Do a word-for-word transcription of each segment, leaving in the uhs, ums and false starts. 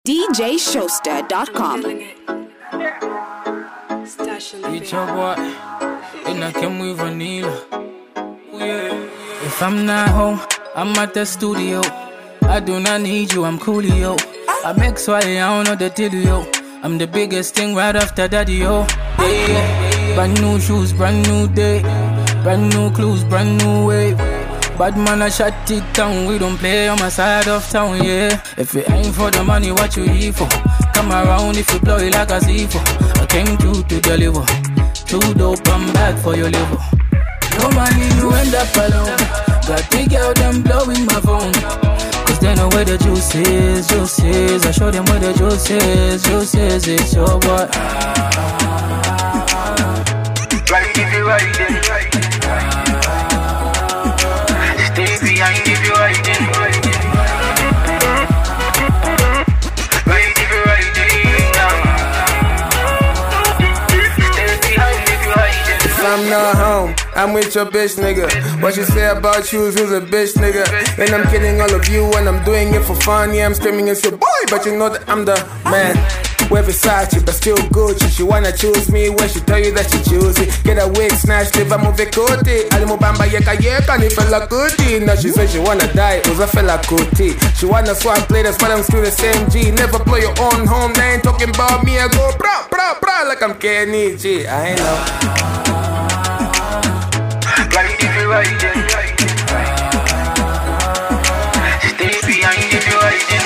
D J Showster dot com. It's your boy, and I came with vanilla. If I'm not home, I'm at the studio. I do not need you, I'm coolio. I'm X Y, I don't know the dealio. I'm the biggest thing right after daddy, yo. Yeah, yeah. Brand new shoes, brand new day. Brand new clues, brand new wave. Bad man, I shut it down. We don't play on my side of town, yeah. If it ain't for the money, what you here for? Come around if you blow it like a Z four. I came through to deliver. Too dope, I'm back for your liver. No money, you end up alone. Got three girl, them blowing my phone. Cause they know where the juice is, juice is. I show them where the juice is, juice is. It's your boy. Right if you right then. Stay behind if you right then. Right if you right then. Stay behind if you right then. If I'm not home, I'm with your bitch, nigga. What you say about you is who's a bitch, nigga. And I'm kidding all of you and I'm doing it for fun. Yeah, I'm screaming it's your boy, but you know that I'm the man. We're Versace, but still Gucci. She wanna choose me when she tell you that she choose it. Get a wig snatched, live a movie kuti. Alimu bamba yeka yeka ni fella kuti. Now she says she wanna die, it was a fella kuti. She wanna swap players, but I'm still the same G. Never blow your own home, they ain't talking about me. I go bra bra bra like I'm Kenny G. I ain't know. Right if you right then. Stay behind if you right then.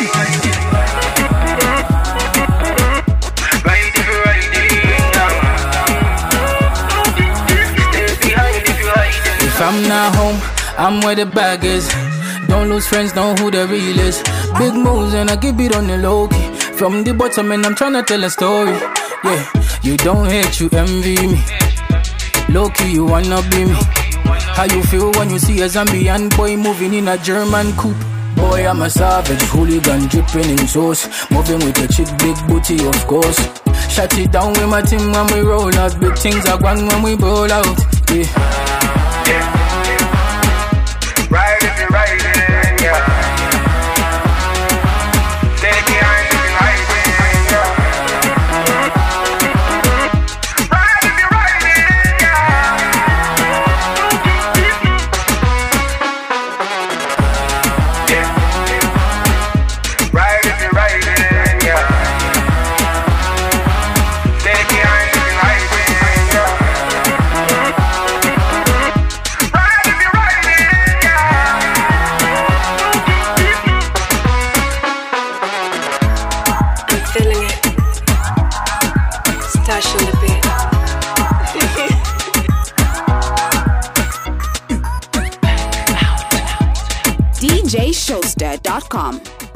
If I'm not home, I'm where the bag is. Don't lose friends, know who the real is. Big moves and I keep it on the low key. From the bottom and I'm tryna tell a story. Yeah, you don't hate, you envy me. Low key, you wanna be me. How you feel when you see a Zambian boy moving in a German coupe? Boy, I'm a savage, hooligan dripping in sauce. Moving with a chick, big booty, of course. Shut it down with my team when we roll out. Big things are gone when we roll out. Yeah. Right if you right then, yeah. Stay behind if you right then, yeah. Right if you right then, yeah. Yeah. Right if you right then, yeah. Stay behind if you right then, yeah. Right if you right then, yeah. I'm feeling it. Stash on the beat. D J Showster dot com.